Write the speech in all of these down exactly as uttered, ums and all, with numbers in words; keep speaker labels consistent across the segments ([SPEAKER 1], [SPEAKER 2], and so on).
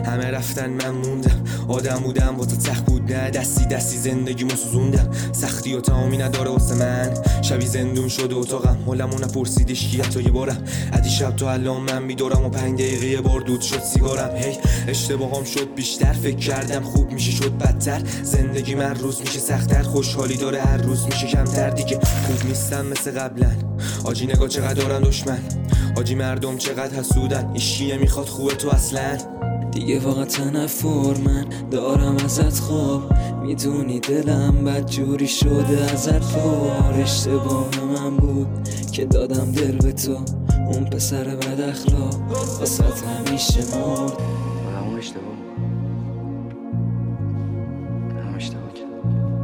[SPEAKER 1] همه رفتن من موندم، آدم بودم با تو تخت بود نه دستی دستی زندگیمو سوزوندم، سختی و تمامی نداره واسه من، شبی زندون شده اتاقم، حالمو نپرسیدش کی حتی یه بارم، ادی شب تا الان من میدارم و پنج دقیقه یه بار دود شد سیگارم. هی اشتباهام شد بیشتر، فکر کردم خوب میشه شد بدتر، زندگی من روز میشه سخت‌تر، خوشحالی داره هر روز میشه کمتر، دیگه خوب نیستم مثل قبلا. آجی نگاه چقدر دارن دشمن، آجی مردم چقدر حسودن، ایشکی نمیخواد خوبه تو اصلا.
[SPEAKER 2] دیگه واقعا تنفر من دارم ازت، خوب میدونی دلم بدجوری شده ازت پر، اشتباه من بود که دادم دل به تو، اون پسر بد اخلاق واسه همیشه مرد.
[SPEAKER 3] همون اشتباه همون اشتباه کردم،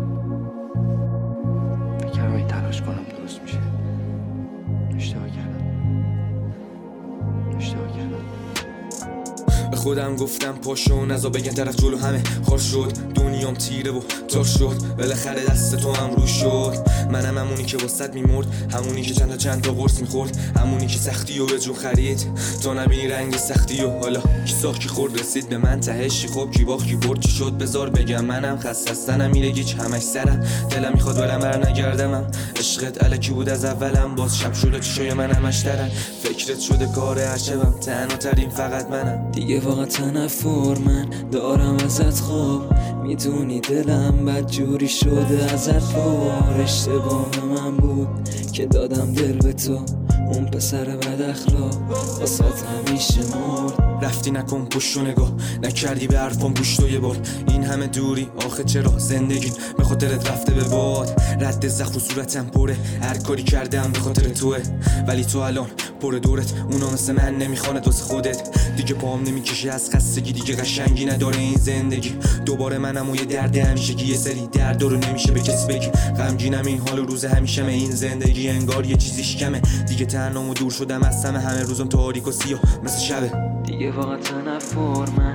[SPEAKER 3] بکرم این تلاش کنم درست میشه، اشتباه کردم اشتباه کردم
[SPEAKER 1] به خودم گفتم پاشو نزا بگن طرف جلو همه خار شد، دنیام تیره و تار شد، بالاخره دست تو هم رو شد، منم همونی که واسط میمرد، همونی که چند تا چند تا قرص میخورد، همونی که سختی و به جون خرید تا نبینی رنگ سختی و حالا کی ساخت کی خورد رسید به من تهش، خب کی باخت کی برد چی شد بذار بگم، منم خسته هستنم میره گیج همش سرم، دلم میخواد برم بر نگردمم، عشقت الکی بود از اولم، باز شب شده چشای من همش ترن، فکرت شده کار عجبم، تنها ترین فقط منم.
[SPEAKER 2] دیگه واقعا تنفر من دارم ازت، خوب میدونی دلم بدجوری شده ازت پر، اشتباه من بود که دادم دل به تو، اون پسر بد اخلاق واسه همیشه مرد.
[SPEAKER 1] رفتی نکن پشت و نگاه نکردی به حرفام گوش تو یه بار، این همه دوری آخه چرا زندگی به خاطرت رفته به باد، رد زخم و صورتم پره هر کاری کردم به خاطر توه، ولی تو الان پر دورت اونا مثل من نمیخواند واسه خودت، دیگه پام نمیکشه از خستگی، دیگه قشنگی نداره این زندگی، دوباره منم و یه درد همیشگی، یه سری درد رو نمیشه به کسی بگی، غمگینم این حال و روز همیشمه، این زندگی انگار یه چیزیش کمه، دیگه تنهام و دور شدم از همه، همه روزم تاریک و سیاه مثل شبه.
[SPEAKER 2] دیگه واقعا تنفر من